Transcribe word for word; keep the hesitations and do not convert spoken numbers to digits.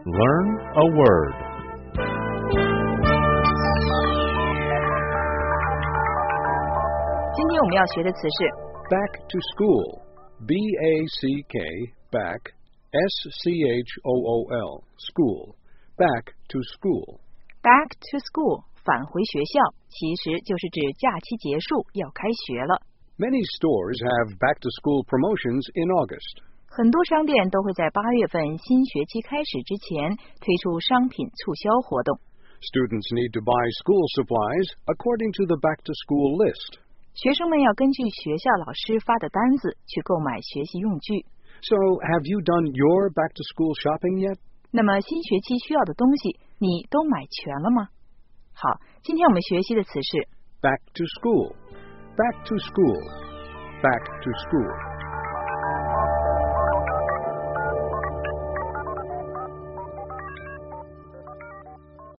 Learn a word. Back to school. B A C K, back, S C H O O L, school. Back to school. Back to school, 返回学校，其实就是指假期结束，要开学了。 Many stores have back-to-school promotions in August. 很多商店都会在八月份新学期开始之前推出商品促销活动。 Students need to buy school supplies according to the back-to-school list. 学生们要根据学校老师发的单子去购买学习用具。 So, have you done your back-to-school shopping yet? 那么新学期需要的东西，你都买全了吗？好，今天我们学习的词是 Back to school. Back to school. Back to school.